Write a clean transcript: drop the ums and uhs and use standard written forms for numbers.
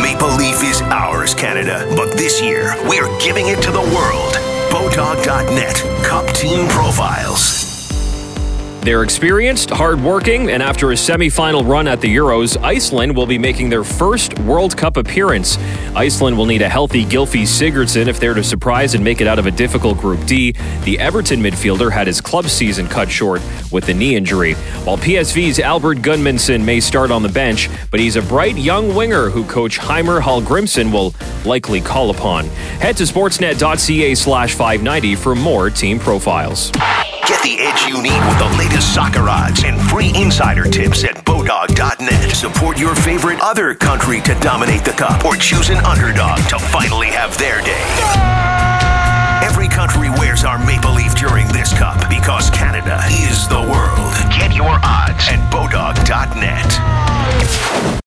Maple Leaf is ours, Canada. But this year, we're giving it to the world. Bodog.net Cup Team Profiles. They're experienced, hard-working, and after a semi-final run at the Euros, Iceland will be making their first World Cup appearance. Iceland will need a healthy Gylfi Sigurdsson if they're to surprise and make it out of a difficult Group D. The Everton midfielder had his club season cut short with a knee injury, while PSV's Albert Gudmundsson may start on the bench, but he's a bright young winger who coach Heimer Hallgrimsson will likely call upon. Head to sportsnet.ca/590 for more team profiles. Get the edge you need with the latest soccer odds and free insider tips at Bodog.net. Support your favorite other country to dominate the cup or choose an underdog to finally have their day. Every country wears our maple leaf during this cup because Canada is the world. Get your odds at Bodog.net.